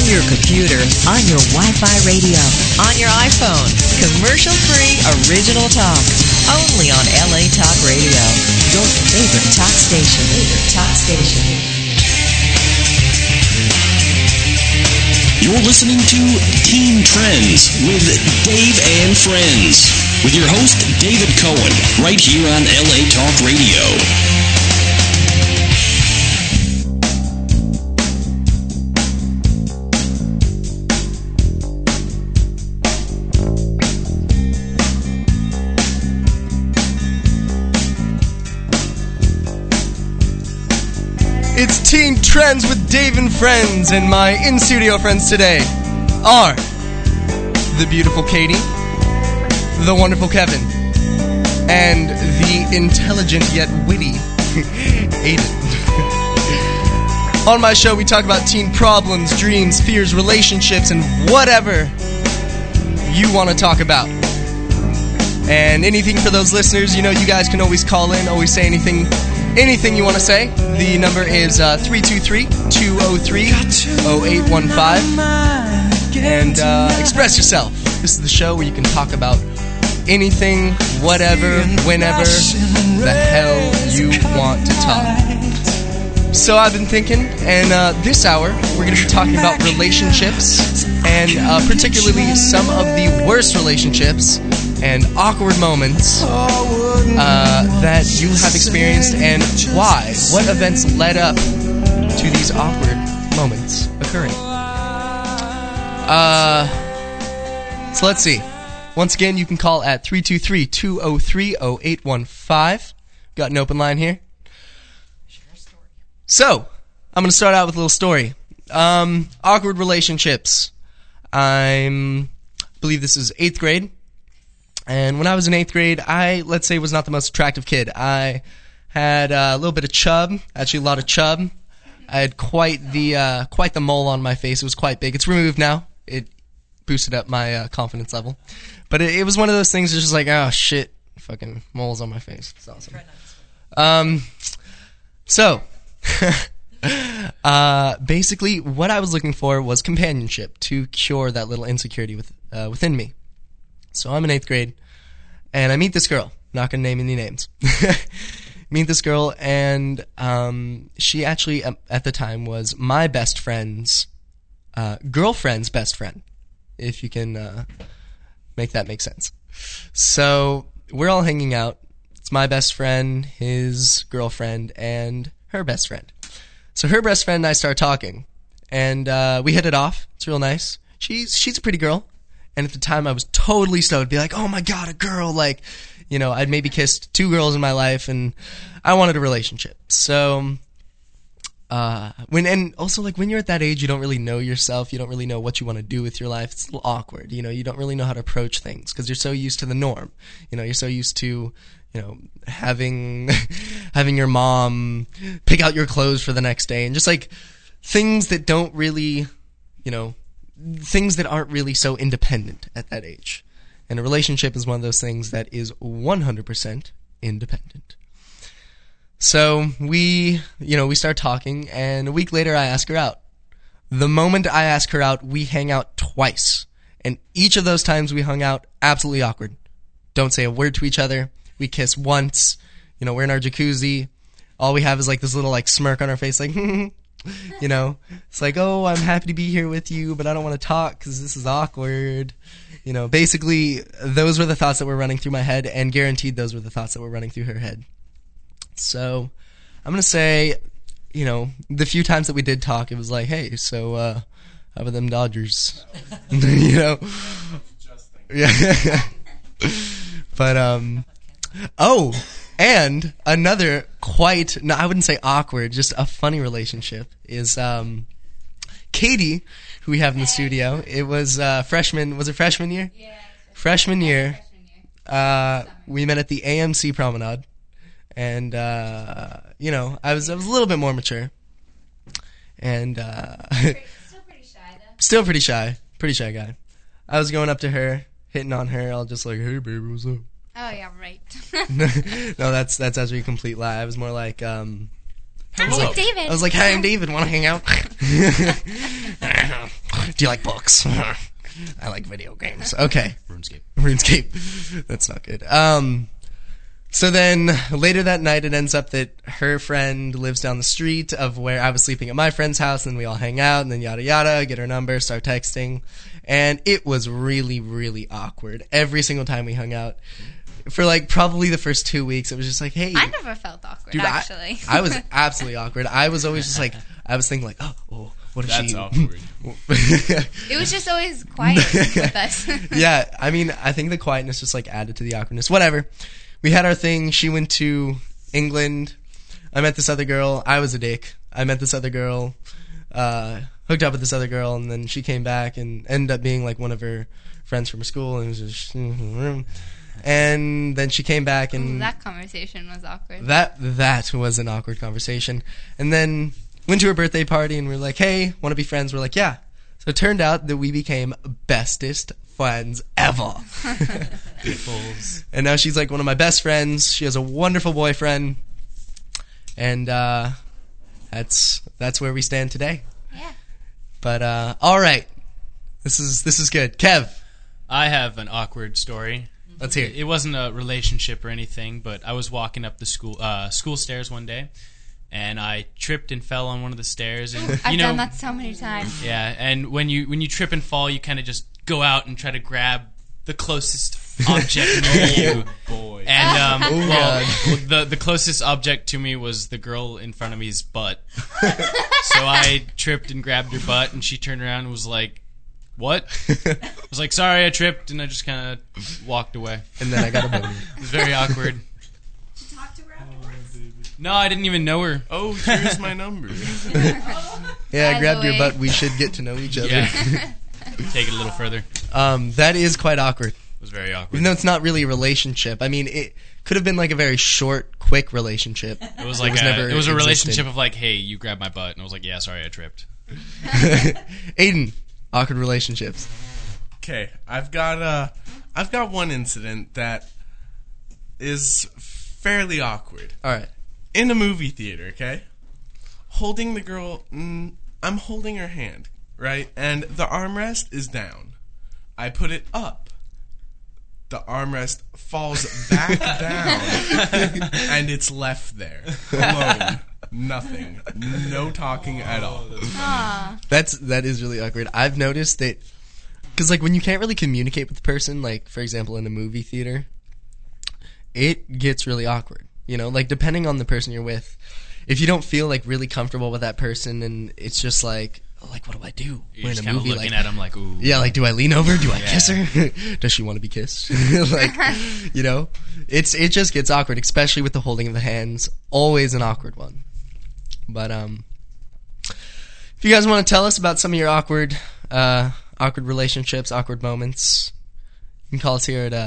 your computer, on your Wi-Fi radio, on your iPhone. Commercial-free original talk. Only on LA Talk Radio. Your favorite talk station. You're listening to Teen Trends with Dave and Friends, with your host, David Cohen, right here on LA Talk Radio. It's Teen Trends with Dave and Friends, and my in-studio friends today are the beautiful Katie, the wonderful Kevin, and the intelligent yet witty Aiden. On my show, we talk about teen problems, dreams, fears, relationships, and whatever you want to talk about. And anything for those listeners, you know, you guys can always call in, always say anything you want to say. The number is 323-203-0815. And express yourself. This is the show where you can talk about anything, whatever, whenever the hell you want to talk. So I've been thinking, and this hour we're going to be talking about relationships, and particularly some of the worst relationships and awkward moments that you have experienced, and why. What events led up to these awkward moments occurring? So let's see. Once again, you can call at 323-203-0815. Got an open line here. So, I'm going to start out with a little story. Awkward relationships. I believe this is 8th grade. And when I was in 8th grade, I, let's say, was not the most attractive kid. I had a little bit of chub, actually a lot of chub. I had quite the mole on my face. It was quite big. It's removed now. It boosted up my confidence level. But it was one of those things that's just like, oh shit, fucking moles on my face. It's awesome. So, basically, what I was looking for was companionship to cure that little insecurity within me. So I'm in 8th grade, and I meet this girl. Not going to name any names. Meet this girl, and she actually, at the time, was my best friend's girlfriend's best friend, if you can make that make sense. So we're all hanging out. It's my best friend, his girlfriend, and her best friend. So her best friend and I start talking, and we hit it off. It's real nice. She's a pretty girl. And at the time, I was totally stoked. Be like, oh my god, a girl! Like, you know, I'd maybe kissed 2 girls in my life, and I wanted a relationship. So, when you're at that age, you don't really know yourself. You don't really know what you want to do with your life. It's a little awkward. You know, you don't really know how to approach things because you're so used to the norm. You know, you're so used to, you know, having your mom pick out your clothes for the next day, and just like things that don't really, you know, things that aren't really so independent at that age. And a relationship is one of those things that is 100% independent. So we start talking, and a week later I ask her out. The moment I ask her out, we hang out twice. And each of those times we hung out, absolutely awkward. Don't say a word to each other. We kiss once. You know, we're in our jacuzzi. All we have is like this little like smirk on our face, like, you know, it's like, oh, I'm happy to be here with you, but I don't want to talk because this is awkward. You know, basically, those were the thoughts that were running through my head, and guaranteed those were the thoughts that were running through her head. So, I'm going to say, you know, the few times that we did talk, it was like, hey, so, how about them Dodgers? You know? Yeah. But, oh, and another quite, no, I wouldn't say awkward, just a funny relationship is Katie, who we have in the studio. It was freshman, was it freshman year? Yeah. Freshman year. We met at the AMC Promenade, and you know, I was a little bit more mature, and still pretty shy though. Still pretty shy guy. I was going up to her, hitting on her, all just like, hey baby, what's up? Oh yeah, right. No, that's actually a complete lie. I was more like, Hi, David. I was like, hi, I'm David. Want to hang out? Do you like books? I like video games. Okay. RuneScape. That's not good. So then later that night, it ends up that her friend lives down the street of where I was sleeping at my friend's house, and we all hang out, and then yada yada, get her number, start texting. And it was really, really awkward. Every single time we hung out. For like probably the first 2 weeks, it was just like, hey. I never felt awkward, dude, actually. I was absolutely awkward. I was always just like, I was thinking like, oh what if That's she... awkward. It was just always quiet with us. Yeah, I mean, I think the quietness just like added to the awkwardness. Whatever. We had our thing. She went to England. I met this other girl. I was a dick. I met this other girl, hooked up with this other girl, and then she came back and ended up being like one of her friends from school, and it was just and then she came back, and that conversation was awkward. That was an awkward conversation. And then went to her birthday party, and we were like, hey, want to be friends? We're like, yeah. So it turned out that we became bestest friends ever. And now she's like one of my best friends. She has a wonderful boyfriend, and that's where we stand today. Yeah. But all right, this is good. Kev, I have an awkward story. let's hear it. It wasn't a relationship or anything, but I was walking up the school stairs one day, and I tripped and fell on one of the stairs. And I've done that so many times. Yeah, and when you trip and fall, you kind of just go out and try to grab the closest object near you. Boy. And God. the closest object to me was the girl in front of me's butt. So I tripped and grabbed her butt, and she turned around and was like, "What?" I was like, "Sorry, I tripped," and I just kind of walked away. And then I got a boner. It was very awkward. Did you talk to her afterwards? No, I didn't even know her. Oh, here's my number. Yeah, By I grabbed the your way. butt. We should get to know each other. Yeah. Take it a little further. It That is quite awkward. was very awkward. Even though it's not really a relationship. I mean, it could have been like a very short, quick relationship. It was like was never it was a existed. relationship of like, "Hey, you grabbed my butt," and I was like, "Yeah, sorry, I tripped." Aiden, awkward relationships. Okay, I've got one incident that is fairly awkward. All right. In a movie theater, okay? Holding the girl, I'm holding her hand, right? And the armrest is down. I put it up. The armrest falls back down, and it's left there, alone. Nothing. No talking at all. Aw. That is really awkward. I've noticed that, because like when you can't really communicate with the person, like for example in a movie theater, it gets really awkward. You know, like depending on the person you're with, if you don't feel like really comfortable with that person, and it's just like what do I do? You're just kind of looking at him like, "Ooh." Yeah, like, do I lean over? Do I kiss her? Does she want to be kissed? Like, you know, it just gets awkward, especially with the holding of the hands. Always an awkward one. But if you guys want to tell us about some of your awkward relationships, awkward moments, you can call us here at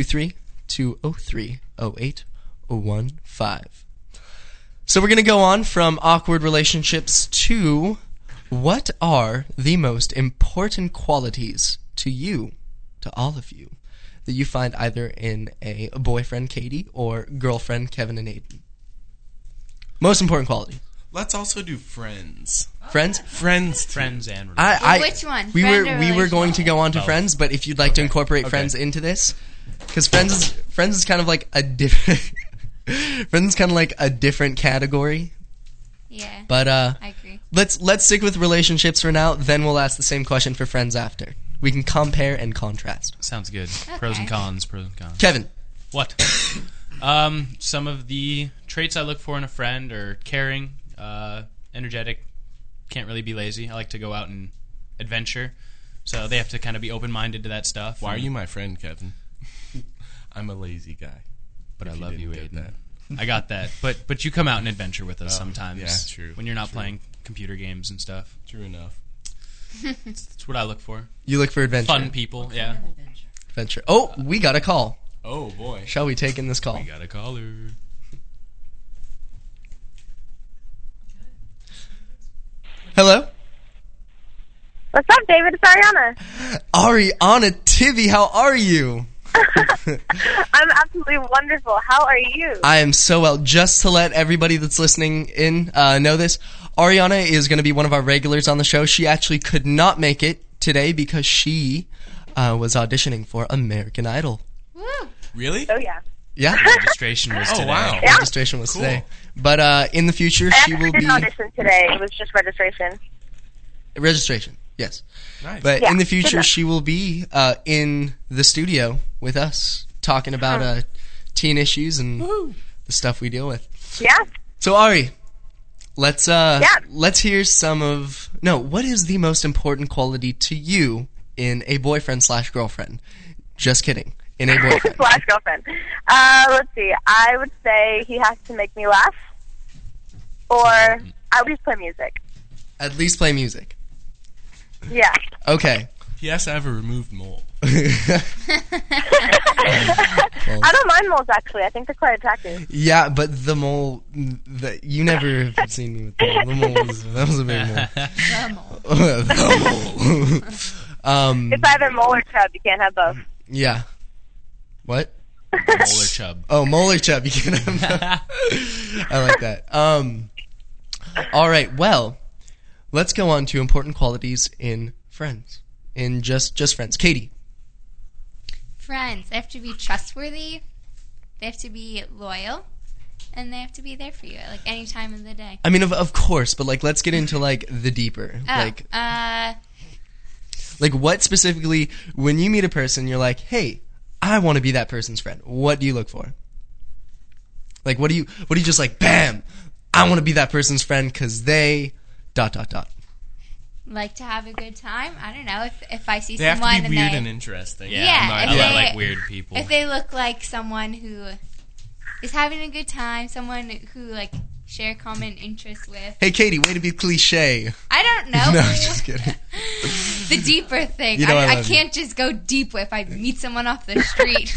323-203-0815. So we're going to go on from awkward relationships to what are the most important qualities to you, to all of you, that you find either in a boyfriend, Katie, or girlfriend, Kevin and Aiden? Most important quality. Let's also do friends. Friends? Friends. Friends and Which one? We Friend were or we were going to go on to Both. friends, but if you'd like to incorporate friends into this, because friends is kind of like a different friends is kind of like a different category. Yeah. But I agree. let's stick with relationships for now. Then we'll ask the same question for friends after. We can compare and contrast. Sounds good. Pros and cons. Pros and cons. Kevin, What? Some of the traits I look for in a friend are caring, energetic, can't really be lazy. I like to go out and adventure, so they have to kind of be open-minded to that stuff. Why are you my friend, Kevin? I'm a lazy guy. But I If you love you, didn't get Aiden. I got that. But you come out and adventure with us Oh, sometimes. yeah, true, When you're not true. playing computer games and stuff. True enough. That's what I look for. you look for adventure. Fun people, yeah. Adventure. Oh, we got a call. Oh, boy. Shall we take in this call? We got a caller. Hello? What's up, David? It's Ariana. Ariana Tivy, how are you? I'm absolutely wonderful. How are you? I am so well. Just to let everybody that's listening in know this, Ariana is going to be one of our regulars on the show. She actually could not make it today because she was auditioning for American Idol. Woo! Really? Oh, yeah. Yeah, Registration was Oh, today. wow. Yeah. registration was Cool. today. But in the future, I she actually will be... didn't audition today. It was just registration. Registration, yes. Nice. But Yeah, in the good future, enough. she will be in the studio with us, talking about teen issues and the stuff we deal with. Yeah. So Ari, let's hear some of... No, what is the most important quality to you in a boyfriend/girlfriend? Just kidding. In a boyfriend. Slash girlfriend. Let's see. I would say he has to make me laugh. Or I would just play music. At least play music. Yeah. Okay. He has to have a removed mole. I don't mind moles, actually. I think they're quite attractive. Yeah, but the mole... you never have seen me with the mole. The mole that was a big mole. The mole. It's either mole or chub. You can't have both. Yeah. What? Molar chub. Oh, molar chub. You can have that. I like that. All right. Well, let's go on to important qualities in friends. In just friends. Katie. Friends. They have to be trustworthy. They have to be loyal. And they have to be there for you at, like, any time of the day. I mean, of course, but like, let's get into like the deeper. Like what specifically? When you meet a person, you're like, hey, I want to be that person's friend. What do you look for? Like, what do you just like? Bam! I want to be that person's friend because they ... like to have a good time. I don't know. If I see They have someone to be and weird they... and interesting. Yeah, Yeah, I if they- like weird people. If they look like someone who is having a good time, someone who, like, share common interests with. Hey, Katie, way to be cliche. I don't know. No, I'm just kidding. The deeper thing. You know I I love can't just go deep if I meet someone off the street.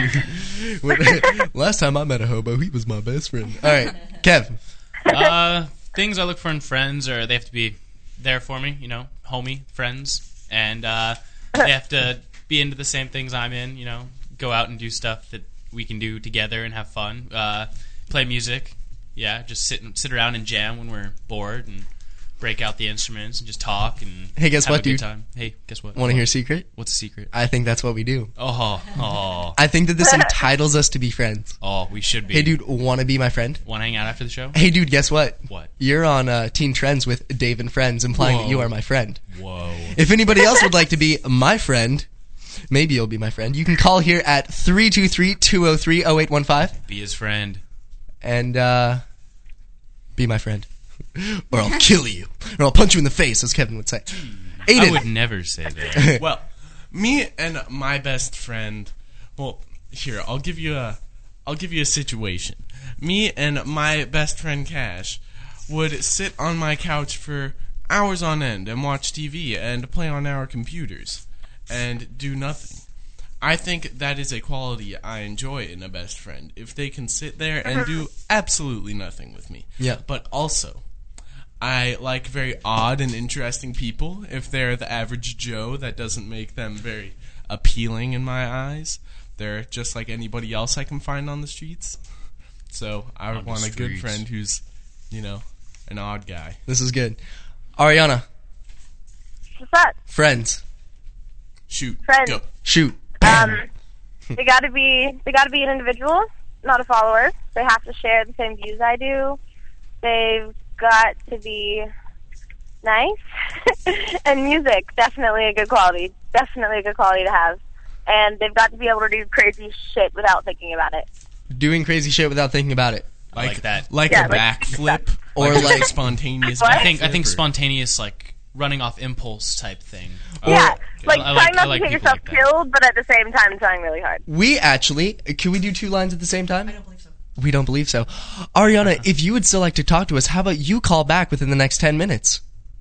Last time I met a hobo, he was my best friend. All right, Kev. Things I look for in friends are they have to be there for me, you know, homie, friends. And they have to be into the same things I'm in, you know, go out and do stuff that we can do together and have fun. Play music. Yeah, just sit around and jam when we're bored and break out the instruments and just talk and Hey, guess have what, a good dude? time. Hey, guess what? Want to hear a secret? What's a secret? I think that's what we do. Oh, I think that this entitles us to be friends. we should be. Hey, dude, want to be my friend? Want to hang out after the show? Hey, dude, guess what? What? You're on Teen Trends with Dave and Friends, implying that you Whoa. are my friend. Whoa. If anybody else would like to be my friend, maybe you'll be my friend. You can call here at 323-203-0815 Be his friend. and be my friend. Or I'll kill you. Or I'll punch you in the face, as Kevin would say. Aiden. I would never say that. Well, me and my best friend. Well, here I'll give you a situation. Me and my best friend Cash would sit on my couch for hours on end and watch TV and play on our computers and do nothing. I think that is a quality I enjoy in a best friend. If they can sit there and do absolutely nothing with me. Yeah. But also, I like very odd and interesting people. If they're the average Joe, that doesn't make them very appealing in my eyes. They're just like anybody else I can find on the streets. So I would On the want a good streets. friend who's, you know, an odd guy. This is good. Ariana, What's that? friends. Shoot. Friends. Go. Shoot. They gotta be an individual, not a follower. They have to share the same views I do. They've got to be nice. And music, definitely a good quality. Definitely a good quality to have. And they've got to be able to do crazy shit without thinking about it. Doing crazy shit without thinking about it. I like that. Like Yeah, a like- backflip. Or just like- a spontaneous What? I think backflip, or- spontaneous, like running off impulse type thing. Yeah, like I trying not like to get people yourself like that. killed, but at the same time trying really hard. We actually, can we do two lines at the same time? I don't believe so. We don't believe so. Ariana, if you would still like to talk to us, how about you call back within the next 10 minutes?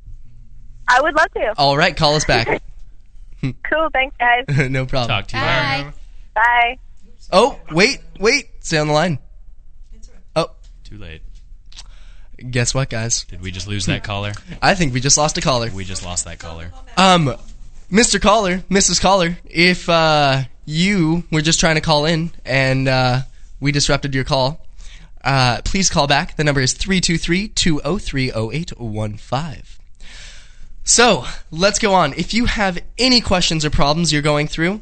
I would love to. All right, call us back. Cool, thanks guys. No problem. Talk to you later. Bye. Bye. Oh, wait. Stay on the line. Oh, Too late. guess what, guys? Did we just lose that caller? I think we just lost a caller. We just lost that caller. Mr. Caller, Mrs. Caller, if you were just trying to call in and we disrupted your call, please call back. The number is 323-203-0815. So, let's go on. If you have any questions or problems you're going through,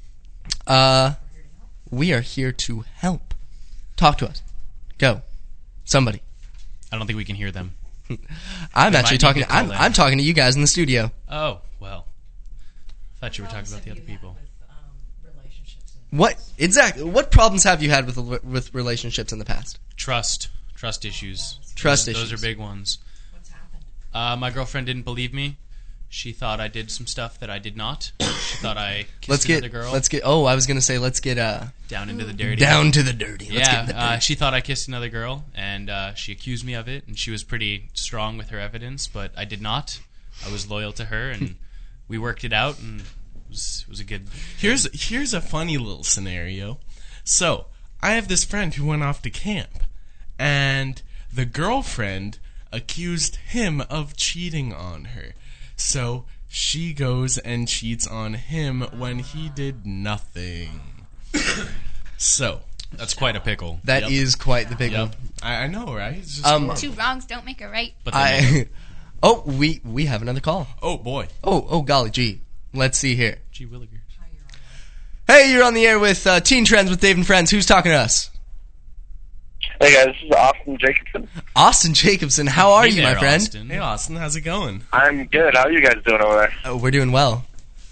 we are here to help. Talk to us. Go. Somebody. I don't think we can hear them. I'm They actually might talking. need to call in. I'm talking to you guys in the studio. Oh, well. I thought you were talking about the other people. What exactly? What problems have you had with relationships in the past? Trust issues. Trust Those issues. are big ones. What's happened? My girlfriend didn't believe me. She thought I did some stuff that I did not. She thought I kissed another girl. Let's get. Oh, I was gonna say let's get down into the dirty. down to the dirty. Let's get in the Yeah, dirty. she thought I kissed another girl, and she accused me of it, and she was pretty strong with her evidence, but I did not. I was loyal to her, and we worked it out, and it was a good... Here's a funny little scenario. So, I have this friend who went off to camp, and the girlfriend accused him of cheating on her. So, she goes and cheats on him when he did nothing. So, That's quite a pickle. That is quite the big one. I know, right? It's just Um, horrible. Two wrongs don't make a right. But then, Oh, we have another call. Oh boy. Oh, golly gee. Let's see here. gee williger. Hey, you're on the air with Teen Trends with Dave and Friends. Who's talking to us? Hey guys, this is Austin Jacobson. Austin Jacobson. How are Hey you, there, my friend? Austin. Hey Austin, how's it going? I'm good. How are you guys doing over there? Oh, we're doing well.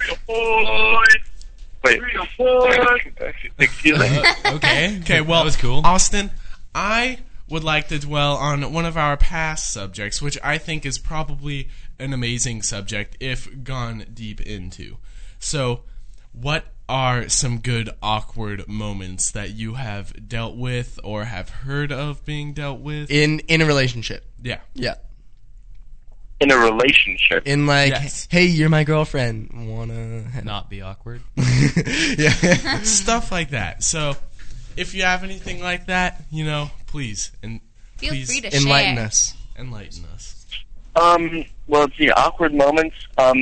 Wait. Excuse me. Okay. Okay, well, that was cool. Austin, I would like to dwell on one of our past subjects, which I think is probably an amazing subject if gone deep into. So, what are some good awkward moments that you have dealt with or have heard of being dealt with? In a relationship. Yeah. Yeah. In a relationship. In like, Yes. hey, you're my girlfriend. Wanna Not be awkward. yeah. Stuff like that. So, if you have anything like that, please Feel please free to Enlighten share. us. enlighten us. Well, let's see. Awkward moments.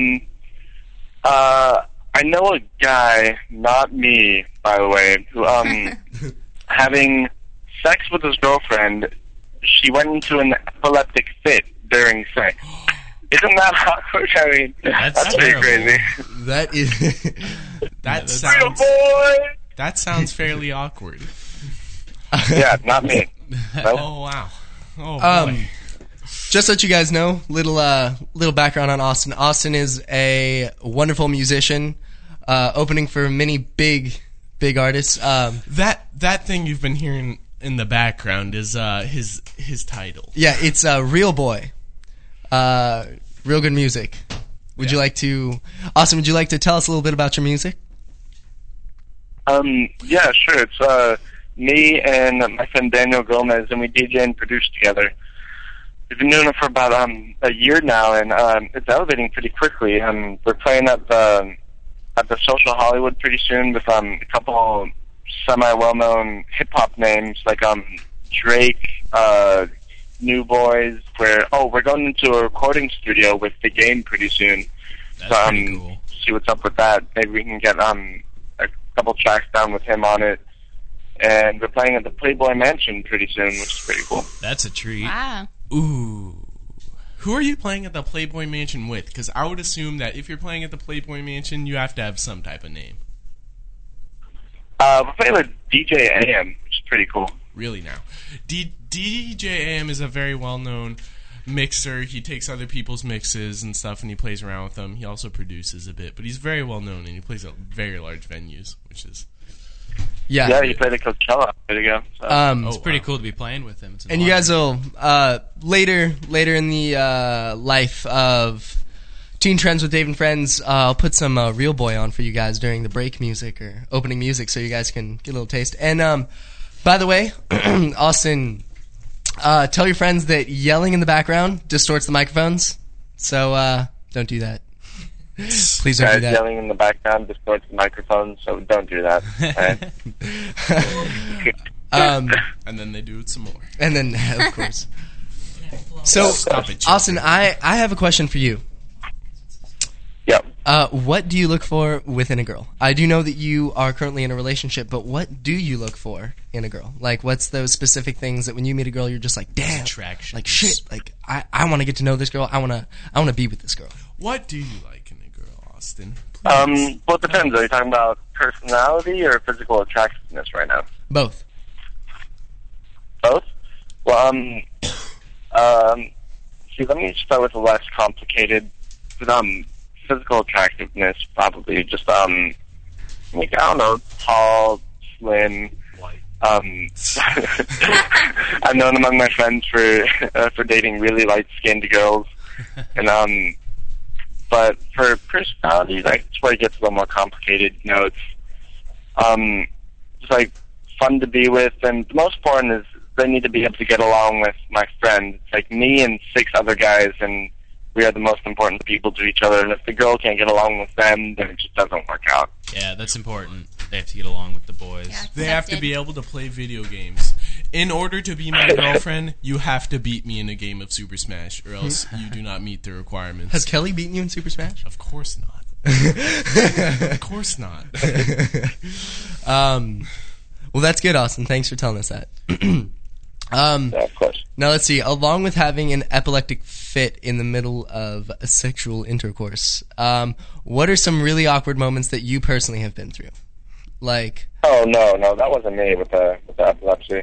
I know a guy, not me, by the way, who, having sex with his girlfriend, she went into an epileptic fit during sex. Isn't that awkward? I mean, That's pretty terrible. crazy. That is. That sounds fairly awkward. Yeah, not me. Nope. Oh wow. Oh boy. Just so you guys know, little background on Austin. Austin is a wonderful musician, opening for many big artists. That thing you've been hearing in the background is his title. Yeah, it's Real Boy. Real good music. Would you like to, Austin? Would you like to tell us a little bit about your music? Yeah, sure. It's me and my friend Daniel Gomez, and we DJ and produce together. We've been doing it for about a year now, and it's elevating pretty quickly. We're playing at the Social Hollywood pretty soon with a couple semi-well-known hip-hop names like Drake, New Boys. We're going into a recording studio with The Game pretty soon. That's So, pretty cool. see what's up with that. Maybe we can get a couple tracks down with him on it. And we're playing at the Playboy Mansion pretty soon, which is pretty cool. That's a treat. Wow. Ooh. Who are you playing at the Playboy Mansion with? Because I would assume that if you're playing at the Playboy Mansion, you have to have some type of name. We're playing with DJ AM, which is pretty cool. Really now. DJ AM is a very well-known mixer. He takes other people's mixes and stuff, and he plays around with them. He also produces a bit, but he's very well-known, and he plays at very large venues, which is... Yeah, he played at Coachella. There you go. So. It's Oh, pretty wow. cool to be playing with him. It's an And you honor. guys will later in the life of Teen Trends with Dave and Friends, I'll put some Real Boy on for you guys during the break music or opening music, so you guys can get a little taste. And by the way, Austin, tell your friends that yelling in the background distorts the microphones, so don't do that. Please don't do Guys that. yelling in the background distorts the microphone, so don't do that. Alright? And then they do it some more. And then, of course. So, Stop it, Austin, I have a question for you. Yep. What do you look for within a girl? I do know that you are currently in a relationship, but what do you look for in a girl? Like, what's those specific things that when you meet a girl, you're just like, damn, Attraction. like shit, like I want to get to know this girl. I want to be with this girl. What do you like in a girl, Austin? Please. Well, it depends. Are you talking about personality or physical attractiveness right now? Both. Both? Well, see, let me start with the less complicated. Physical attractiveness, probably just, like, I don't know, tall, slim. I've known among my friends for dating really light-skinned girls, and but for personality, like, it's where it gets a little more complicated. You know, it's like fun to be with, and the most important is they need to be able to get along with my friends. It's like me and 6 other guys, and we are the most important people to each other. And if the girl can't get along with them, then it just doesn't work out. Yeah, that's important. They have to get along with the boys. Yeah. They have to be able to play video games. In order to be my girlfriend, you have to beat me in a game of Super Smash, or else you do not meet the requirements. Has Kelly beaten you in Super Smash? Of course not. Of course not. Well, that's good, Austin. Thanks for telling us that. Yeah, of course. Now, let's see. Along with having an epileptic fit in the middle of a sexual intercourse, what are some really awkward moments that you personally have been through? Like... Oh, no, that wasn't me with the epilepsy.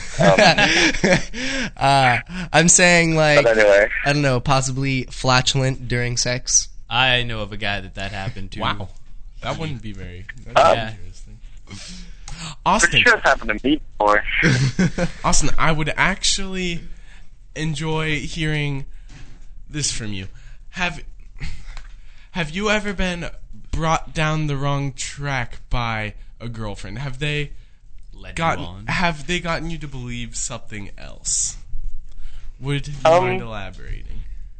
I'm saying, like... But anyway. I don't know, possibly flatulent during sex? I know of a guy that happened to. Wow. That wouldn't be very Yeah. interesting. Pretty Austin, sure it's happened to me before. Austin, I would actually enjoy hearing this from you. Have you ever been brought down the wrong track by a girlfriend? Have they gotten you to believe something else? Would you mind elaborating?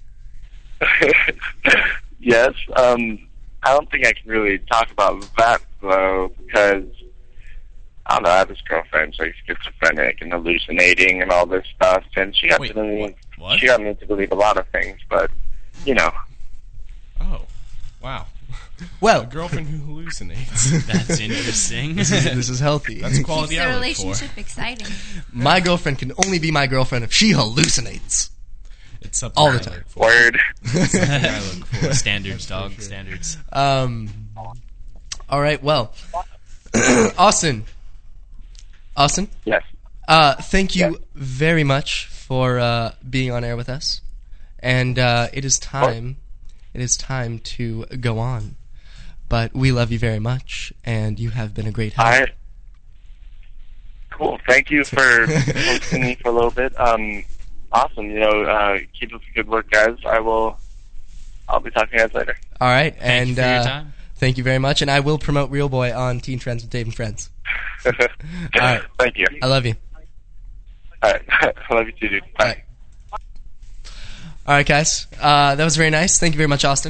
Yes. I don't think I can really talk about that, though, because, I don't know, I have this girlfriend, so she's schizophrenic and hallucinating and all this stuff, and she got Wait, me what? she got me to believe a lot of things, but, you know. Oh, wow. Well, A girlfriend who hallucinates. That's interesting. this is healthy. That's quality Keeps the I look for. relationship exciting. My girlfriend can only be my girlfriend if she hallucinates. It's something All the I time. look for. Word. Something I look for. Standards, dog. sure. Standards. All right, well, Austin, Yes. thank you very much for being on air with us, and it is time to go on. But we love you very much, and you have been a great help. All right. Cool. Thank you for hosting me for a little bit. Awesome. You know, keep up the good work, guys. I'll be talking to you guys later. All right, Thank and you for your time. thank you very much, and I will promote Real Boy on Teen Trends with Dave and Friends. All right. Thank you. I love you. All right. I love you too, dude. Bye. All right, guys. That was very nice. Thank you very much, Austin.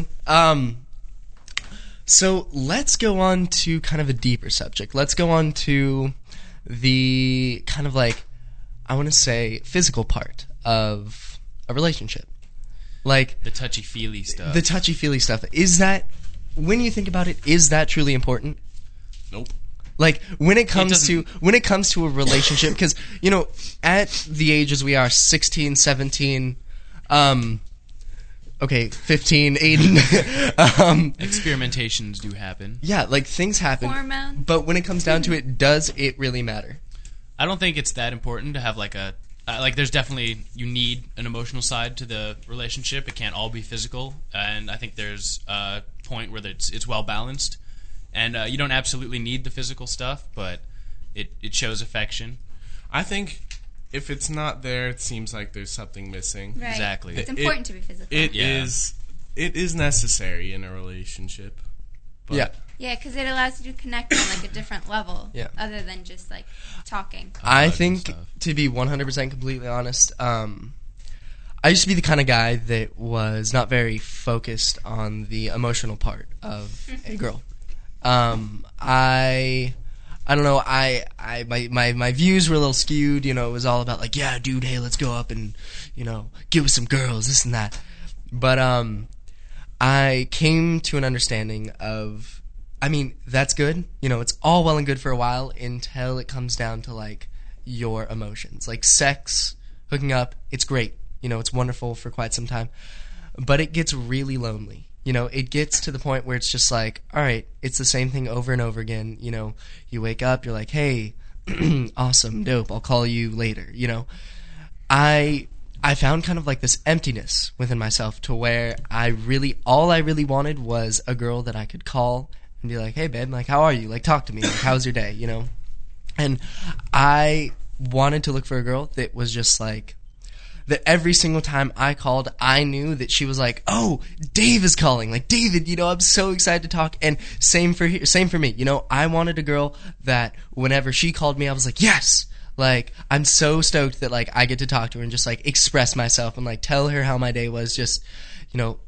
So let's go on to kind of a deeper subject. Let's go on to the kind of like, I want to say, physical part of a relationship. Like The touchy-feely stuff. the touchy-feely stuff. Is that, when you think about it, is that truly important? Nope. Like when it comes doesn't- to a relationship, because you know, at the ages we are, 16, 17, 15, 18, Experimentations do happen. yeah, like things happen. Hormones. But when it comes down to it, does it really matter? I don't think it's that important to have like a there's definitely, you need an emotional side to the relationship. It can't all be physical, and I think there's a point where it's well balanced, and you don't absolutely need the physical stuff, but it shows affection. I think if it's not there, it seems like there's something missing. Right. Exactly. It's important to be physical. It Yeah. is necessary in a relationship. But Yeah. Yeah, because it allows you to connect on like a different level, Yeah. other than just like talking. I Hugs and think, stuff. to be 100% completely honest, I used to be the kind of guy that was not very focused on the emotional part of a girl. I don't know. My views were a little skewed. You know, it was all about like, yeah, dude, hey, let's go up and get with some girls, this and that. But I came to an understanding of, I mean, that's good. You know, it's all well and good for a while until it comes down to like your emotions, like sex, hooking up. It's great. You know, it's wonderful for quite some time, but it gets really lonely. You know, it gets to the point where it's just like, all right, it's the same thing over and over again. You know, you wake up, you're like, hey, awesome, dope, I'll call you later. You know, I found kind of like this emptiness within myself to where all I really wanted was a girl that I could call and be like, hey, babe, like, how are you? Like, talk to me. Like, how's your day? You know? And I wanted to look for a girl that was just like, that every single time I called, I knew that she was like, oh, Dave is calling. Like, David, you know, I'm so excited to talk. And same for me. You know, I wanted a girl that whenever she called me, I was like, yes. Like, I'm so stoked that, like, I get to talk to her and just, like, express myself and, like, tell her how my day was. Just, you know,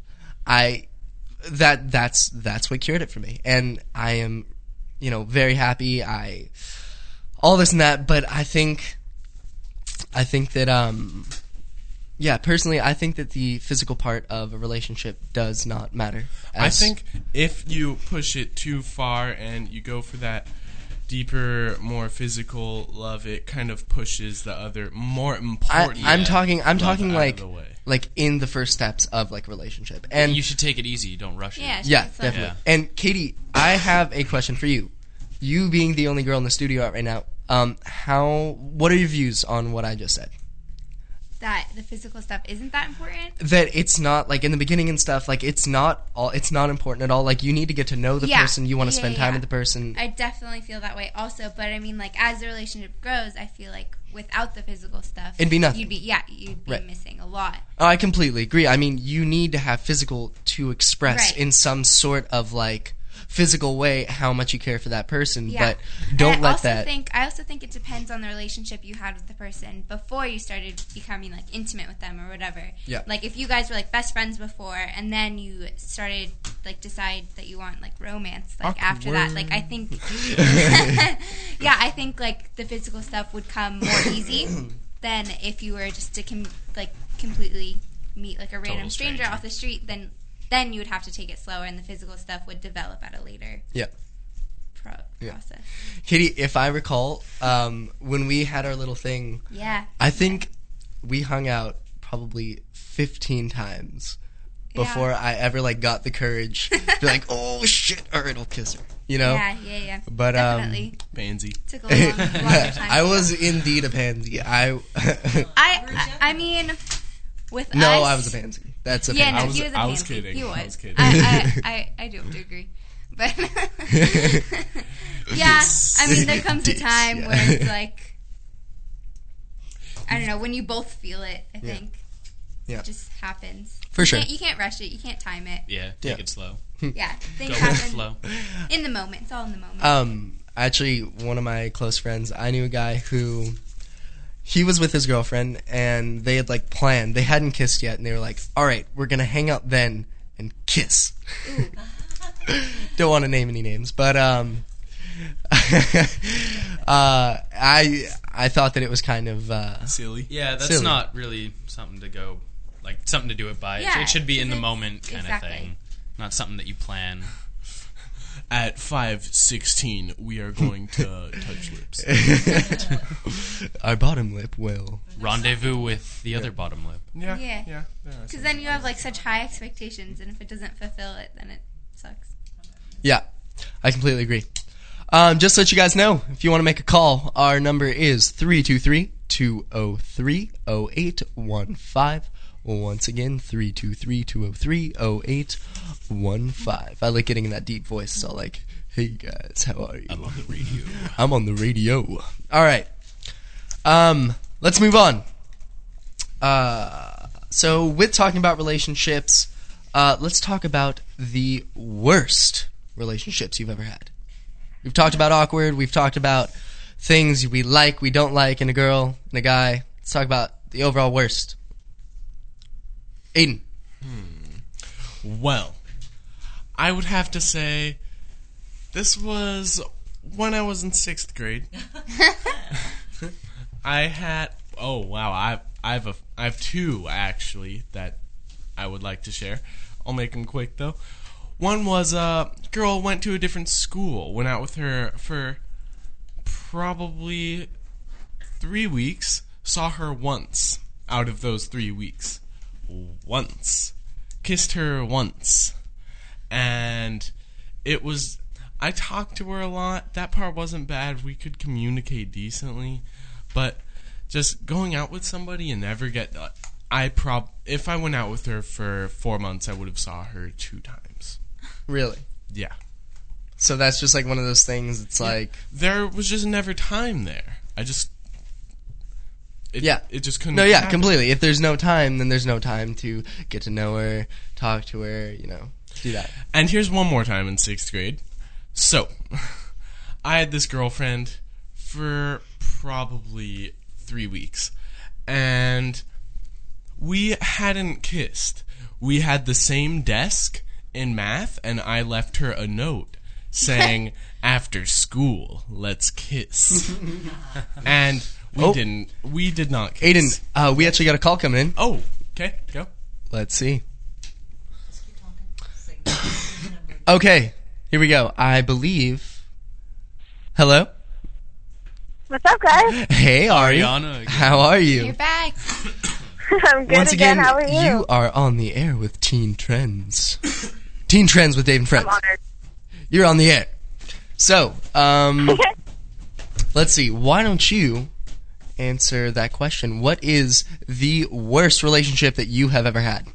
that's what cured it for me. And I am, you know, very happy. All this and that, but I think that, yeah, personally, I think that the physical part of a relationship does not matter. I think if you push it too far and you go for that deeper, more physical love, it kind of pushes the other more important. I'm talking like like in the first steps of like relationship, and you should take it easy. Don't rush it. Yeah, definitely. Yeah. And Katie, I have a question for you. You being the only girl in the studio right now, what are your views on what I just said? That the physical stuff isn't that important? That it's not, like, in the beginning and stuff, like, it's not important at all. Like, you need to get to know the person. You want to spend time with the person. I definitely feel that way also. But, I mean, like, as the relationship grows, I feel like without the physical stuff, it'd be nothing. You'd be right. Missing a lot. Oh, I completely agree. I mean, you need to have physical to express in some sort of, like, physical way how much you care for that person, but don't let that. I also think it depends on the relationship you had with the person before you started becoming like intimate with them or whatever. Yeah. Like if you guys were like best friends before and then you started like decide that you want like romance like after that, like I think I think like the physical stuff would come more easy than if you were just to completely meet like a random stranger off the street. Then you would have to take it slower, and the physical stuff would develop at a later process. Katie, if I recall, when we had our little thing, I think we hung out probably 15 times before I ever like got the courage to be like, oh shit, all right, I'll kiss her. You know? Yeah. But definitely. Pansy. Took a long time. I was indeed a pansy. I mean, with no, us, I was a pansy. That's a yeah, pansy. no, he was a pansy. I was kidding. He was. I was kidding. I do have to agree. But yeah, I mean, there comes a time where it's like, I don't know, when you both feel it, I think. Yeah. It just happens. For sure. You can't rush it. You can't time it. Yeah, take it slow. Yeah, things Go happen with the flow. in the moment. It's all in the moment. Actually, one of my close friends, I knew a guy who, he was with his girlfriend, and they had, like, planned. They hadn't kissed yet, and they were like, all right, we're going to hang out then and kiss. Don't want to name any names, but I thought that it was kind of silly. Yeah, that's silly. Not really something to go, like, something to do it by. Yeah, it should be in the moment kind of exactly. thing, not something that you plan. At 5:16, we are going to touch lips. Our bottom lip will Rendezvous with the other bottom lip. Yeah. Because then you have like such high expectations, and if it doesn't fulfill it, then it sucks. Yeah, I completely agree. Just to let you guys know, if you want to make a call, our number is 323-203-0815. Once again, 323-203-0815. I like getting in that deep voice. So like, hey guys, how are you? I'm on the radio. I'm on the radio. All right. Let's move on. So with talking about relationships, let's talk about the worst relationships you've ever had. We've talked about awkward. We've talked about things we like, we don't like in a girl, in a guy. Let's talk about the overall worst. Aiden. Well, I would have to say this was when I was in 6th grade. I had I have two actually that I would like to share. I'll make them quick though. One was a girl went to a different school, went out with her for probably 3 weeks, saw her once out of those 3 weeks. Once. Kissed her once. and I talked to her a lot. That part wasn't bad. We could communicate decently, but just going out with somebody and never get... if I went out with her for 4 months, I would have saw her 2 times. Really? Yeah. So that's just like one of those things. It's like there was just never time there. It just couldn't. No, yeah, happen. completely. If there's no time, then there's no time to get to know her, talk to her, do that. And here's one more time in 6th grade. So, I had this girlfriend for probably 3 weeks, and we hadn't kissed. We had the same desk in math, and I left her a note saying, "After school, let's kiss." And we did not kiss. Aiden, we actually got a call coming in. Oh, okay, go. Let's see. Okay, here we go. I believe... Hello? What's up, guys? Hey, Ari. Ariana again. How are you? You're back. I'm good Once again, How are you? you are on the air with Teen Trends. Teen Trends with Dave and Friends. I'm honored. You're on the air. So, let's see. Why don't you answer that question? What is the worst relationship that you have ever had?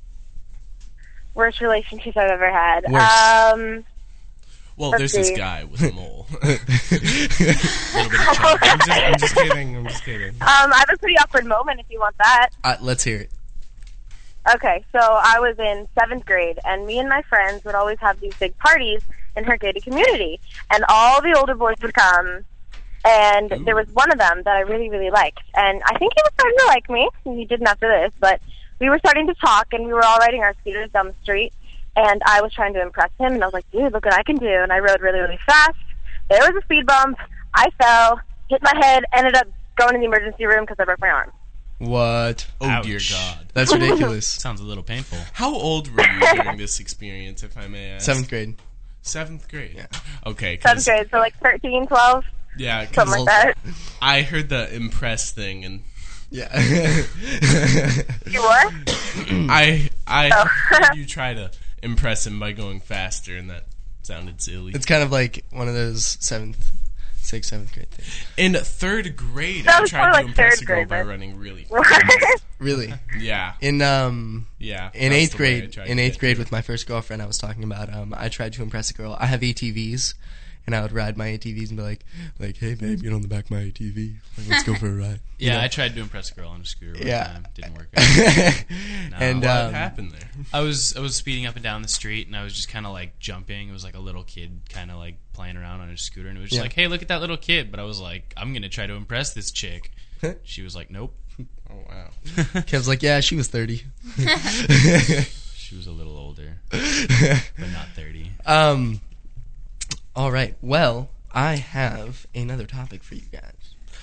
Worst relationship I've ever had. Worst. Well, Let's there's this see. guy with a mole. A little bit of trouble. I'm just kidding. I have a pretty awkward moment if you want that. Let's hear it. Okay, so I was in 7th grade, and me and my friends would always have these big parties in her gated community, and all the older boys would come, and there was one of them that I really, really liked, and I think he was starting to like me. He didn't after this, but we were starting to talk, and we were all riding our scooters down the street, and I was trying to impress him, and I was like, dude, look what I can do, and I rode really, really fast. There was a speed bump. I fell, hit my head, ended up going to the emergency room because I broke my arm. What? Oh, Ouch. dear God. That's ridiculous. Sounds a little painful. How old were you during this experience, if I may ask? 7th grade. 7th grade? Yeah. Okay. 7th grade, so like 13, 12, Yeah, 'cause something like that. I heard the impress thing, and Yeah. You were? I Oh. heard you try to impress him by going faster, and that sounded silly. It's kind of like one of those 7th grade things. In 3rd grade, That I was tried more to like impress 3rd a girl grade, by then. running really fast. Really? Yeah. In Yeah. In that's 8th the way I grade, tried in to 8th get grade you. with my first girlfriend, I was talking about. I tried to impress a girl. I have ATVs, and I would ride my ATVs and be like, hey babe, get on the back of my ATV. Like, let's go for a ride. Yeah, I tried to impress a girl on a scooter one Yeah. time. Didn't work out. And What happened there? I was speeding up and down the street, and I was just kind of like jumping. It was like a little kid kind of like playing around on his scooter, and it was just Yeah. like, hey, look at that little kid. But I was like, I'm going to try to impress this chick. She was like, nope. Oh, wow. Kev's like, yeah, she was 30. She was a little older, but not 30. All right. Well, I have another topic for you guys.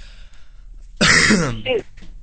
Shoot.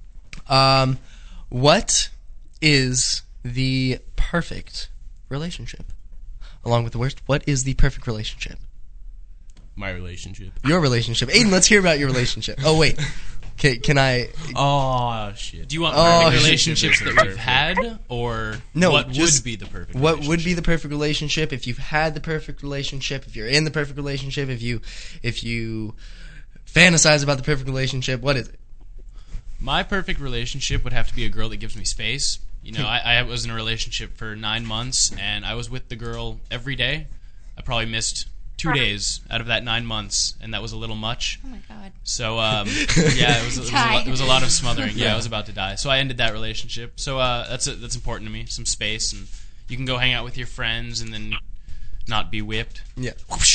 What is the perfect relationship? Along with the worst, what is the perfect relationship? My relationship. Your relationship. Aiden, let's hear about your relationship. Oh, wait. Can I... Oh, shit. Do you want Oh, perfect shit. relationships that we've had, or No, what just would be the perfect What relationship? would be the perfect relationship if you've had the perfect relationship, if you're in the perfect relationship, if you fantasize about the perfect relationship, what is it? My perfect relationship would have to be a girl that gives me space. You know, I was in a relationship for 9 months, and I was with the girl every day. I probably missed 2 days out of that 9 months, and that was a little much. Oh my god. So, yeah, it was a lot of smothering. Yeah, I was about to die. So I ended that relationship. So that's important to me, some space, and you can go hang out with your friends and then not be whipped. Yeah.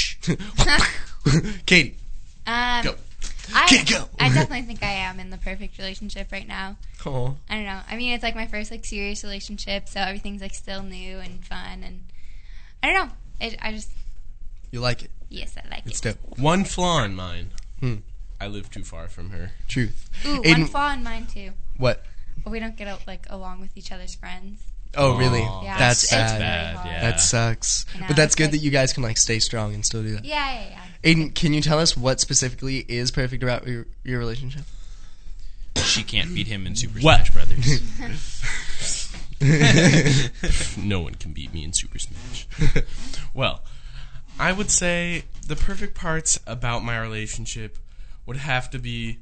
Katie. Go. I Go. I definitely think I am in the perfect relationship right now. Oh. I don't know. I mean, it's like my first like serious relationship, so everything's like still new and fun, and I don't know. I just You like it. yes, I like It's it. dope. One flaw in mine. Hmm. I live too far from her. Truth. Ooh, Aiden- one flaw in mine too. What? But we don't get like along with each other's friends. Oh, really? Aw. Yeah, That's it's bad. really hard. Yeah. That sucks. I know, But that's it's good like- that you guys can like stay strong and still do that. Yeah. Aiden, can you tell us what specifically is perfect about your relationship? She can't beat him in Super What? Smash Brothers. No one can beat me in Super Smash. Well, I would say the perfect parts about my relationship would have to be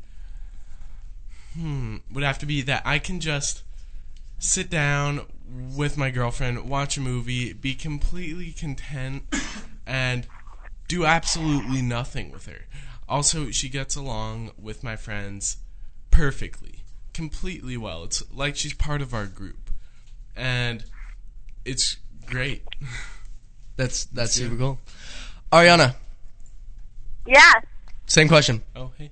that I can just sit down with my girlfriend, watch a movie, be completely content, and do absolutely nothing with her. Also, she gets along with my friends perfectly, completely well. It's like she's part of our group, and it's great. That's super cool. Ariana, Yeah. same question. Oh, hey.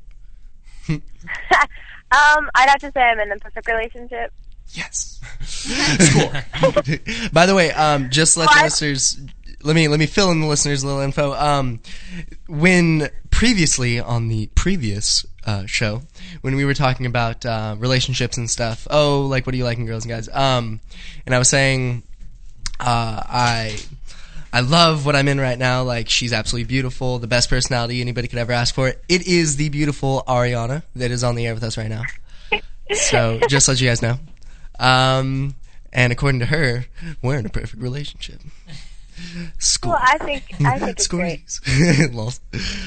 I'd have to say I'm in a perfect relationship. Yes. By the way, just let the listeners. Let me fill in the listeners a little info. When previously on the previous show, when we were talking about relationships and stuff, like what do you like in girls and guys? And I was saying, I love what I'm in right now. Like, she's absolutely beautiful, the best personality anybody could ever ask for. It is the beautiful Ariana that is on the air with us right now. So, just to let you guys know. And according to her, we're in a perfect relationship. School. Well, I think it's great. Lols.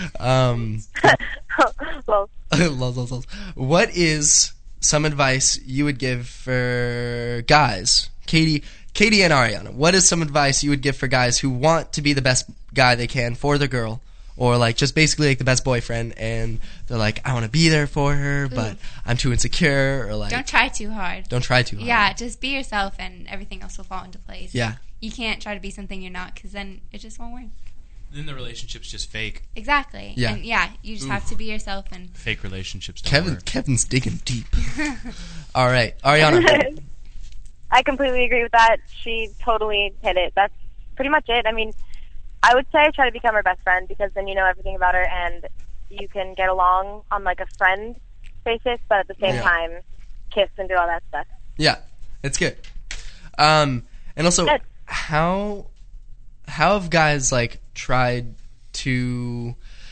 Well, Lols. What is some advice you would give for guys? Katie and Ariana, what is some advice you would give for guys who want to be the best guy they can for their girl? Or, like, just basically, like, the best boyfriend, and they're like, I want to be there for her, but I'm too insecure, or, like... Don't try too hard. Yeah, just be yourself, and everything else will fall into place. Yeah. You can't try to be something you're not, because then it just won't work. Then the relationship's just fake. Exactly. Yeah. And, you just have to be yourself, and... Fake relationships don't work. Kevin's digging deep. All right. Ariana. I completely agree with that. She totally hit it. That's pretty much it. I mean, I would say try to become her best friend, because then you know everything about her and you can get along on like a friend basis, but at the same time kiss and do all that stuff. Yeah, it's good. And also, Good. how have guys like tried to?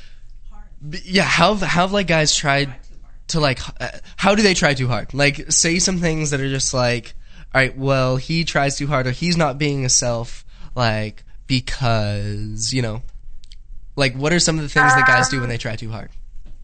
How have like guys tried to like? How do they try too hard? Like, say some things that are just like, all right, well, he tries too hard, or he's not being himself, like. Because, like, what are some of the things that guys do when they try too hard?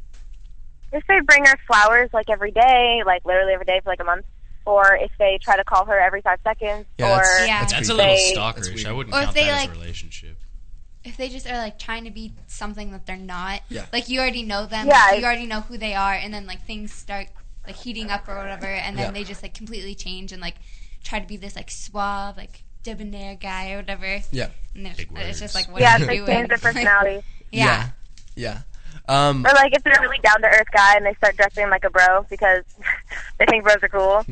If they bring her flowers, like, every day, like, literally every day for, like, a month, or if they try to call her every 5 seconds, That's a little stalkerish. That's I wouldn't Or if count they, that as like- a relationship. If they just are, like, trying to be something that they're not. Yeah. Like, you already know them. Yeah. Like, you already know who they are, and then, like, things start, like, heating up or whatever, and then they just, like, completely change and, like, try to be this, like, suave, like, debonair guy or whatever. Yeah. And Big it's just words. like, what yeah, are it's you like doing? change their personality. Yeah. Or, like, if they're a really down-to-earth guy and they start dressing like a bro because they think bros are cool.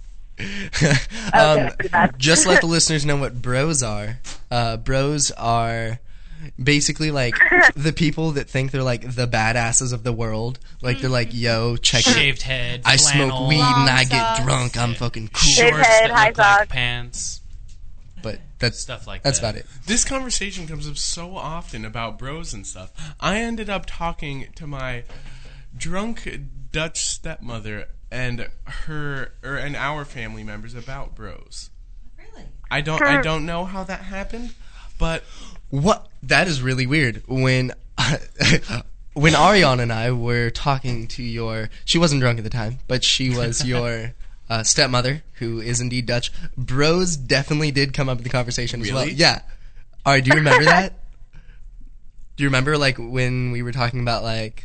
That's pretty bad. Just let the listeners know what bros are. Bros are basically like the people that think they're like the badasses of the world. Like they're like, yo, check it. Shaved head, I flannel, smoke weed and I get socks. drunk. I'm fucking cool. Shaved shorts head, that high look like socks. pants, But that's stuff like that's that. about it. This conversation comes up so often about bros and stuff. I ended up talking to my drunk Dutch stepmother and our family members about bros. Really? I don't know how that happened, but What? That is really weird. When when Ariana and I were talking to she wasn't drunk at the time, but she was your stepmother, who is indeed Dutch. Bros definitely did come up in the conversation as well. Really? Yeah. All right. Do you remember that? Do you remember like when we were talking about like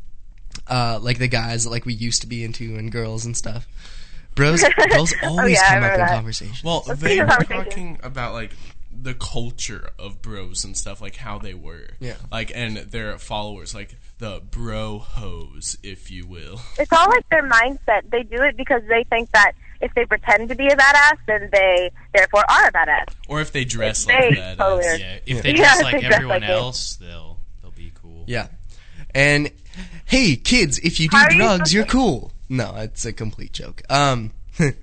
the guys that like we used to be into and girls and stuff? Bros always I come up remember in that. conversation. well, Let's they do were the conversation. talking about like the culture of bros and stuff, like how they were, like, and their followers, like the bro hoes, if you will. It's all like their mindset. They do it because they think that if they pretend to be a badass, then they therefore are a badass. Or if they dress They like that. totally are. Yeah, if they Yeah, dress if like they dress everyone like it. else, they'll be cool. Yeah. And hey, kids, if you do How are you drugs, supposed you're to- cool. No, it's a complete joke. that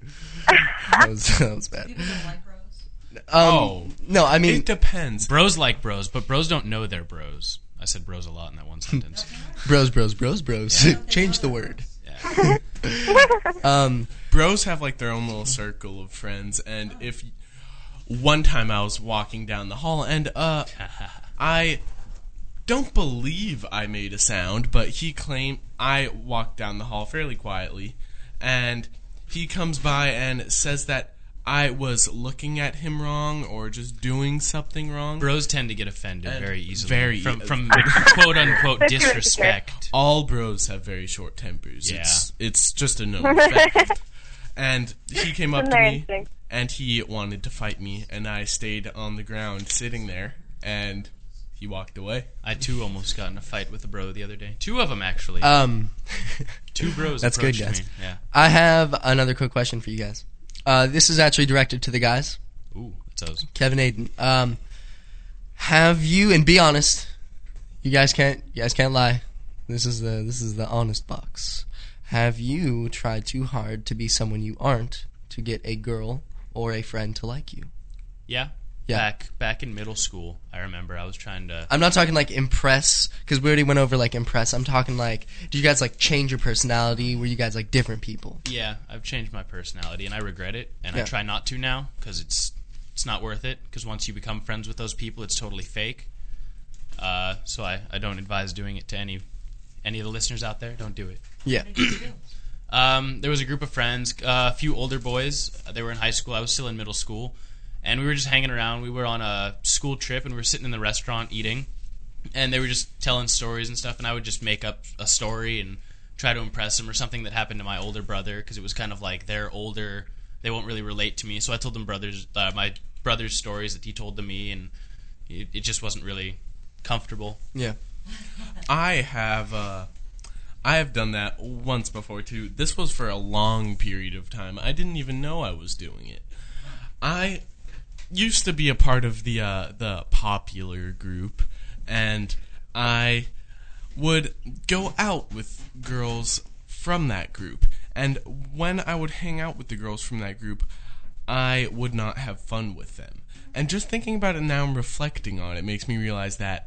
was bad. People don't like bros. No, I mean, It depends. Bros like bros, but bros don't know they're bros. I said bros a lot in that one sentence. bros. Change the word. Yeah. bros have like their own little circle of friends, and if one time I was walking down the hall, and I don't believe I made a sound, but he claimed I walked down the hall fairly quietly, and he comes by and says that I was looking at him wrong or just doing something wrong. Bros tend to get offended And very easily from quote unquote disrespect. All bros have very short tempers. Yeah. It's just a known fact. And he came up to Very me interesting. and he wanted to fight me, and I stayed on the ground sitting there, and he walked away. I too almost got in a fight with a bro the other day. 2 of them actually. Two bros. That's good, approached guys. me. Yeah. I have another quick question for you guys. This is actually directed to the guys. Ooh, it's those. Kevin, Aiden. Have you, and be honest, you guys can't lie. This is the honest box. Have you tried too hard to be someone you aren't to get a girl or a friend to like you? Yeah. Yeah. Back in middle school, I remember I was trying to. I'm not talking like impress, because we already went over like impress. I'm talking like, do you guys like change your personality? Were you guys like different people? Yeah, I've changed my personality, and I regret it, and Yeah. I try not to now because it's not worth it. Because once you become friends with those people, it's totally fake. So I don't advise doing it to any of the listeners out there. Don't do it. Yeah. There was a group of friends, a few older boys. They were in high school. I was still in middle school. And we were just hanging around. We were on a school trip, and we were sitting in the restaurant eating. And they were just telling stories and stuff, and I would just make up a story and try to impress them, or something that happened to my older brother, because it was kind of like they're older. They won't really relate to me. So I told them my brother's stories that he told to me, and it just wasn't really comfortable. Yeah. I have done that once before too. This was for a long period of time. I didn't even know I was doing it. I used to be a part of the popular group, and I would go out with girls from that group. And when I would hang out with the girls from that group, I would not have fun with them. And just thinking about it now and reflecting on it makes me realize that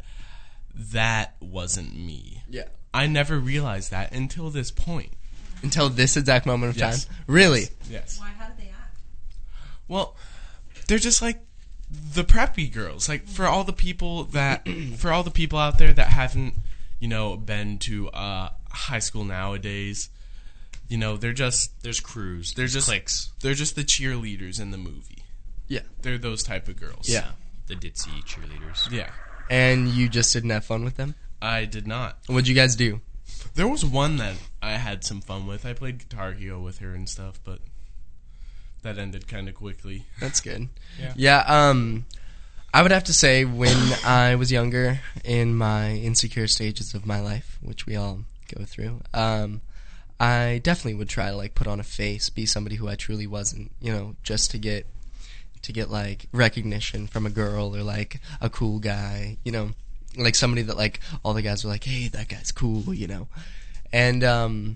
wasn't me. Yeah. I never realized that until this point. Until this exact moment of Yes. time? Really? Yes. Why? How did they act? Well, they're just like the preppy girls. Like for all the people out there that haven't, been to high school nowadays, they're just There's crews. They're just cliques. They're just the cheerleaders in the movie. Yeah. They're those type of girls. Yeah. The ditzy cheerleaders. Yeah. And you just didn't have fun with them? I did not. What'd you guys do? There was one that I had some fun with. I played Guitar Hero with her and stuff, but that ended kind of quickly. That's good. Yeah. I would have to say when I was younger, in my insecure stages of my life, which we all go through, I definitely would try to like put on a face, be somebody who I truly wasn't, just to get like recognition from a girl or like a cool guy, like somebody that like all the guys were like, hey, that guy's cool, and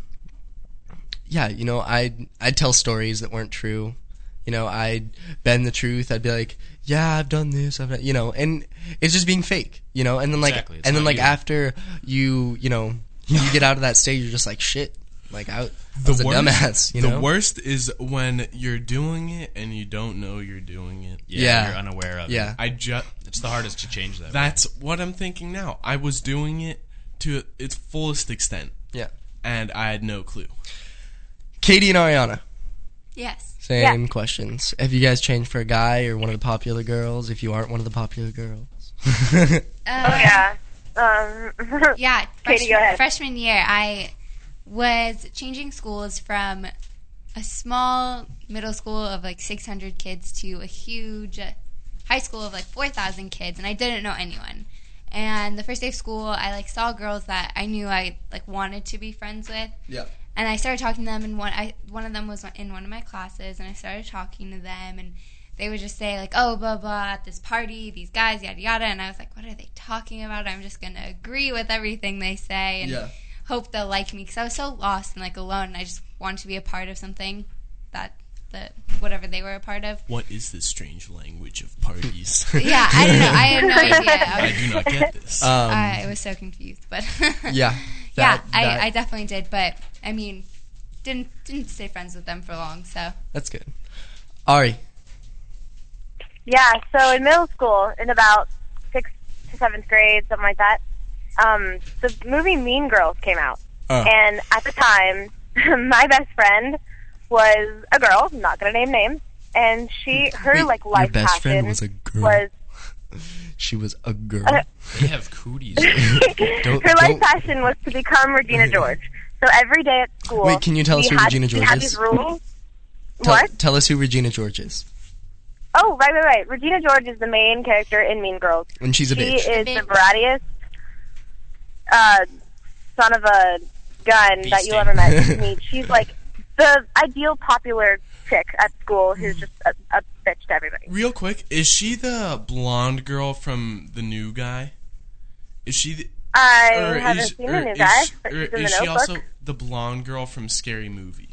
I'd tell stories that weren't true. I'd bend the truth. I'd be like, yeah, I've done this, and it's just being fake, and then like, Exactly. It's and then not like you. after you get out of that stage, you're just like, shit, like I was a dumbass, The worst is when you're doing it and you don't know you're doing it. Yeah. You're unaware of Yeah. it. It's the hardest to change that. That's what I'm thinking now. I was doing it to its fullest extent, Yeah. and I had no clue. Katie and Ariana, Yes. same questions. Have you guys changed for a guy or one of the popular girls? If you aren't one of the popular girls, Oh yeah. Yeah. Katie, go ahead. Freshman year, I was changing schools from a small middle school of like 600 kids to a huge high school of like 4,000 kids, and I didn't know anyone. And the first day of school, I like saw girls that I knew I like wanted to be friends with. yeah. And I started talking to them, and one of them was in one of my classes, and I started talking to them, and they would just say, like, oh, blah, blah, at this party, these guys, yada, yada, and I was like, what are they talking about? I'm just going to agree with everything they say and hope they'll like me, because I was so lost and, like, alone, and I just wanted to be a part of something that whatever they were a part of. What is this strange language of parties? Yeah, I don't know. I had no idea. I do not get this. I was so confused, but... Yeah. I definitely did, but I mean, didn't stay friends with them for long. So That's good. Ari. Yeah, so in middle school, in about 6th to 7th grade, something like that, the movie Mean Girls came out. And at the time, my best friend was a girl, I'm not going to name names, and her life Your best passion friend was a girl. was She was a girl. They have cooties. her life passion was to become Regina George. So every day at school, Wait, can you tell us who Regina George we had is? these rules. Tell us who Regina George is. Oh, right. Regina George is the main character in Mean Girls. And she's a bitch. She is the brattiest son of a gun that you'll ever meet. She's like the ideal popular chick at school who's just a bitch to everybody. Real quick, is she the blonde girl from The New Guy? Is she? I haven't seen The New Guy, but she's in The Is she Notebook. also the blonde girl from Scary Movie?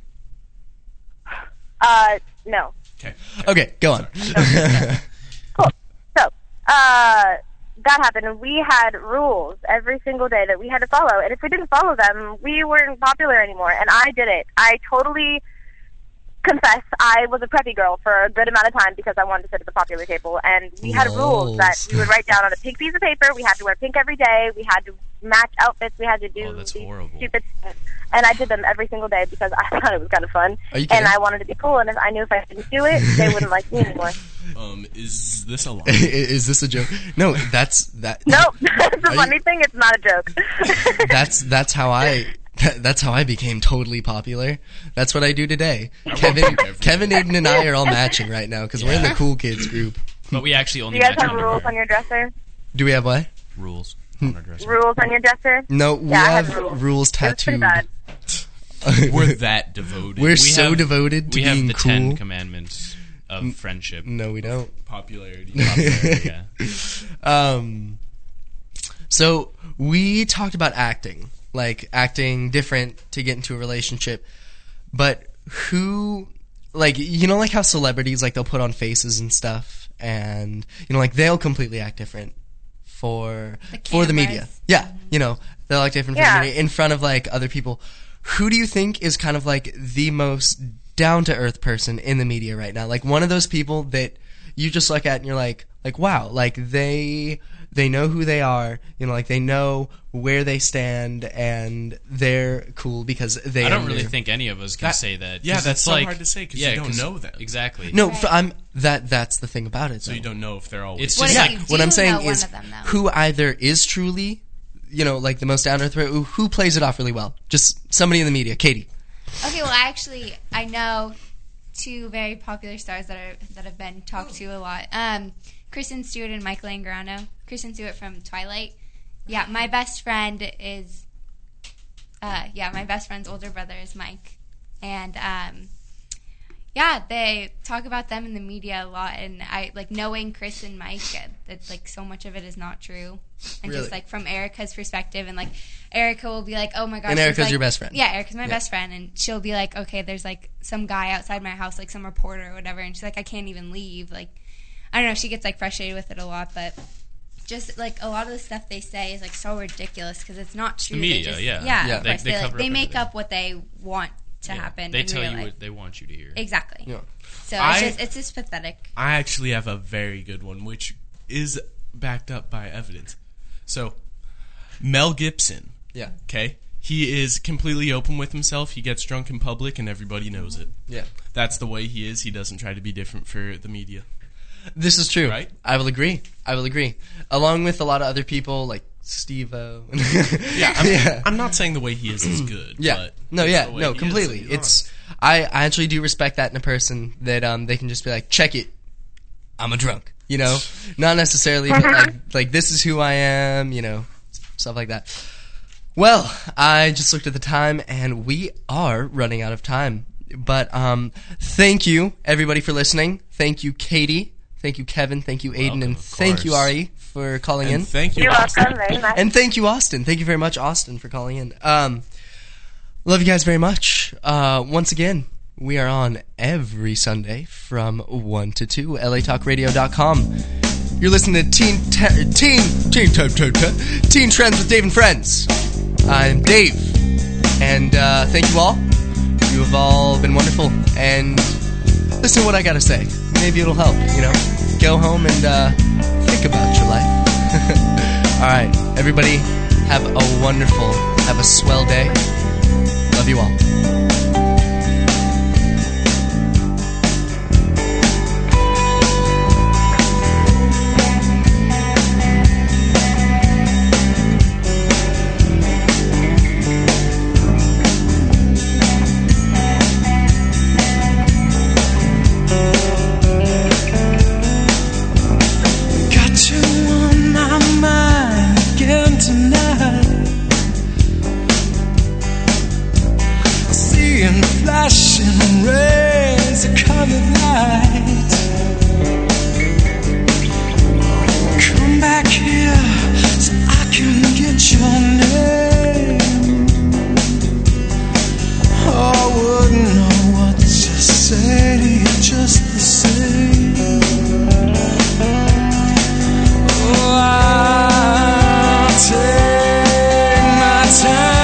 No. Okay, go on. Cool. So, that happened, and we had rules every single day that we had to follow, and if we didn't follow them, we weren't popular anymore, and I did it. I totally confess I was a preppy girl for a good amount of time because I wanted to sit at the popular table, and we had rules that we would write down on a pink piece of paper. We had to wear pink every day. We had to match outfits. We had to do that's these horrible. stupid stuff. And I did them every single day because I thought it was kind of fun. Are you kidding? And I wanted to be cool, and if I knew if I didn't do it, they wouldn't like me anymore. Is this a lie? Is this a joke? No, that's that. Nope. That's the funny thing. It's not a joke. That's how I became totally popular. That's what I do today. Kevin, Aiden, and I are all matching right now because we're in the cool kids group. But we actually Do only you guys match have underwear. rules on your dresser? Do we have what? Rules on our dresser. Rules on your dresser? No, we Yeah, I have had rules. rules It was pretty tattooed. bad. We're that devoted. We're We so have- devoted to We have being the cool. 10 commandments of friendship. No, we don't. Popularity. Yeah. So we talked about acting, like acting different to get into a relationship. But who, like, you know, like how celebrities, like, they'll put on faces and stuff, and you know, like, they'll completely act different for the media. cameras. Yeah, you know, they'll act different for Yeah. the media in front of like other people. Who do you think is kind of like the most down to earth person in the media right now? Like one of those people that you just look at and you're like wow, like they know who they are, you know, like they know where they stand and they're cool because they. I don't really think any of us can say that. Yeah, 'cause that's it's so like, hard to say because you don't know them. Exactly. No, Right. that's the thing about it. So though. you don't know if they're always. It's What just if like you What I'm do saying know one is of them, though? who either is truly, you know, like the most down to earth, who plays it off really well. Just somebody in the media. Katie. Okay, well, I know two very popular stars that have been talked to a lot. Kristen Stewart and Michael Angarano. Kristen Stewart from Twilight. Yeah, my best friend is. My best friend's older brother is Mike, and they talk about them in the media a lot. And I like knowing Chris and Mike. That like so much of it is not true, and Really? just like from Erica's perspective, and like Erica will be like, "Oh my gosh," And she's Erica's like- your best friend. Yeah, Erica's my best friend, and she'll be like, "Okay, there's like some guy outside my house, like some reporter or whatever," and she's like, "I can't even leave." Like, I don't know. She gets like frustrated with it a lot, but just like a lot of the stuff they say is like so ridiculous because it's not true. The media, They just, yeah. Yeah. of course. They They, cover they up make everything. up what they want to happen. They in tell real you life. what they want you to hear. Exactly. Yeah. So I- it's just pathetic. I actually have a very good one, which is backed up by evidence. So, Mel Gibson. Yeah. Okay, he is completely open with himself. He gets drunk in public, and everybody knows it. Yeah. That's the way he is. He doesn't try to be different for the media. This is true. Right? I will agree. Along with a lot of other people like Steve-O. I'm not saying the way he is good. Yeah. But No, it's yeah. the way No, he is completely. that he's It's I actually do respect that in a person that they can just be like, check it. I'm a drunk. You know? Not necessarily but like this is who I am, you know, stuff like that. Well, I just looked at the time and we are running out of time. But thank you everybody for listening. Thank you Katie. Thank you Kevin. Thank you Aiden Welcome, and of thank you course. Ari for calling And in. thank you. You're Austin. welcome. Very much. And thank you, Austin. Thank you very much, Austin, for calling in. Love you guys very much. Once again, we are on every Sunday from 1 to 2, latalkradio.com. You're listening to Teen Trends with Dave and Friends. I'm Dave. And thank you all. You have all been wonderful, and listen to what I gotta say. Maybe it'll help, you know? Go home and think about your life. Alright, everybody, have a swell day. Love you all. Flashing rays of colored light. Come back here so I can get your name. Oh, I wouldn't know what to say to you just the same. Oh, I'll take my time.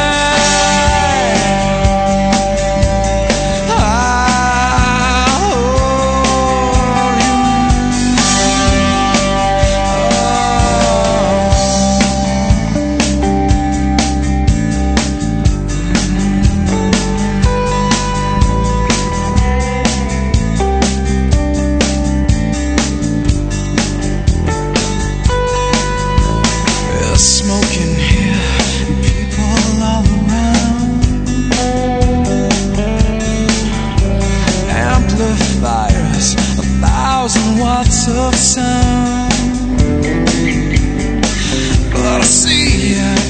Smoking here and people all around. Amplifiers, 1,000 watts of sound. But I see you